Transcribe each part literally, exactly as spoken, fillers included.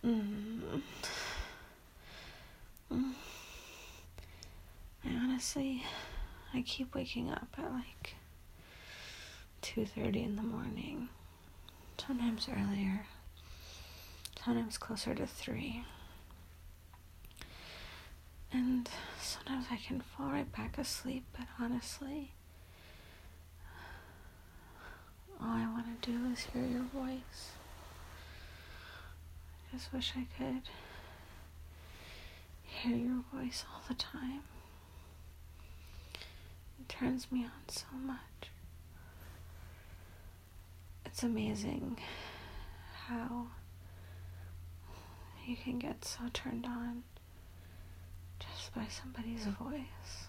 Mm. Mm. I honestly, I keep waking up at like two thirty in the morning. Sometimes earlier. Sometimes closer to three. And sometimes I can fall right back asleep, but honestly, all I want to do is hear your voice. I just wish I could hear your voice all the time. It turns me on so much. It's amazing how you can get so turned on just by somebody's voice.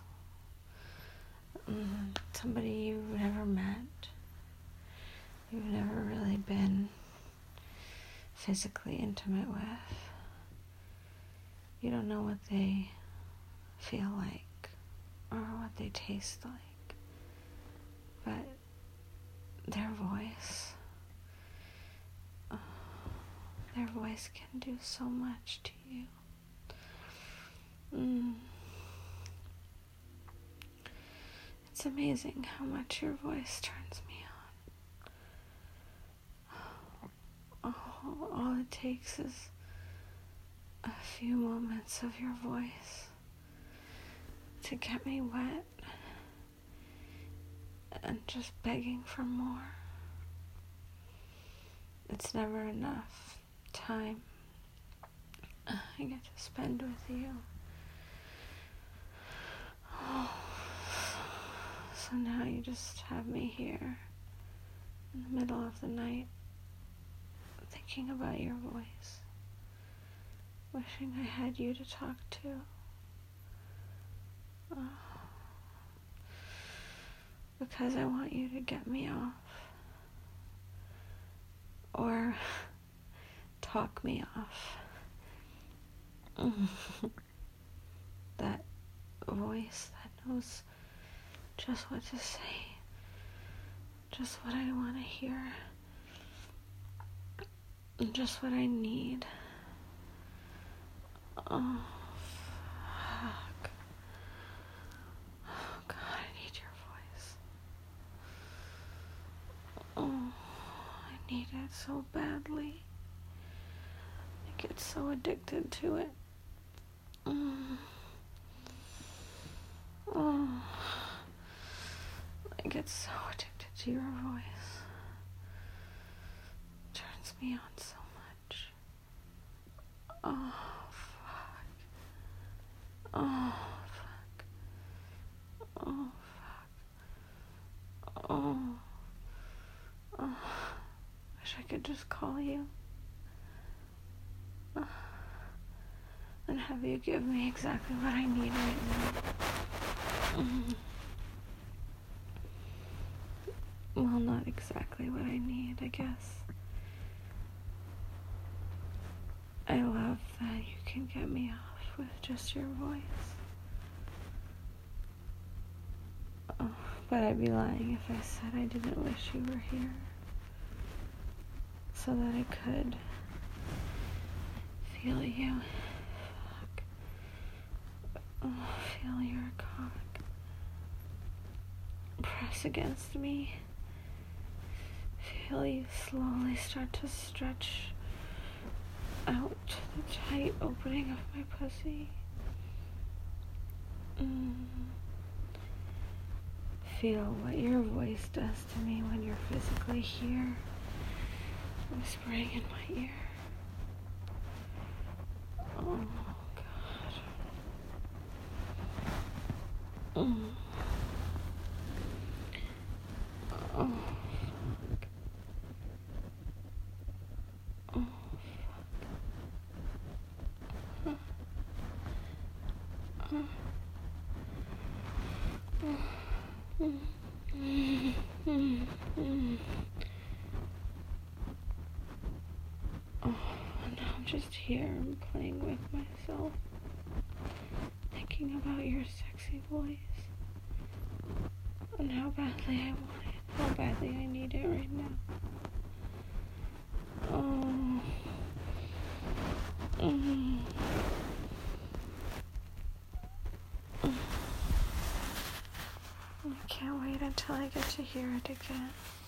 Mm, somebody you've never met, you've never really been physically intimate with. You don't know what they feel like or what they taste like, but their voice, oh, their voice can do so much to you. Mm. It's amazing how much your voice turns me on. Oh, all it takes is a few moments of your voice to get me wet and just begging for more. It's never enough time I get to spend with you. Oh. So now you just have me here in the middle of the night thinking about your voice, wishing I had you to talk to. Oh. Because I want you to get me off. Or talk me off. That voice that knows just what to say. Just what I want to hear. Just what I need. Oh, fuck. Oh, God, I need your voice. Oh, I need it so badly. I get so addicted to it. Mm. Oh, I get so addicted to your voice. It turns me on so much. Oh, fuck. Oh, fuck. Oh, fuck. Oh. Oh. Wish I could just call you. Oh. And have you give me exactly what I need right now. Mm. Well, not exactly what I need, I guess. I love that you can get me off with just your voice. Oh, but I'd be lying if I said I didn't wish you were here. So that I could feel you. Fuck. Oh, feel your cock press against me. Feel you slowly start to stretch out the tight opening of my pussy. Mm. Feel what your voice does to me when you're physically here, whispering in my ear. Oh, God. Mm. Oh, fuck. Oh, fuck. Uh, uh. Mm. Mm. Mm. Mm. Oh, now I'm just here and playing with myself, thinking about your sexy voice, and how badly I want it, how badly I need it right now. Oh, I can't wait until I get to hear it again.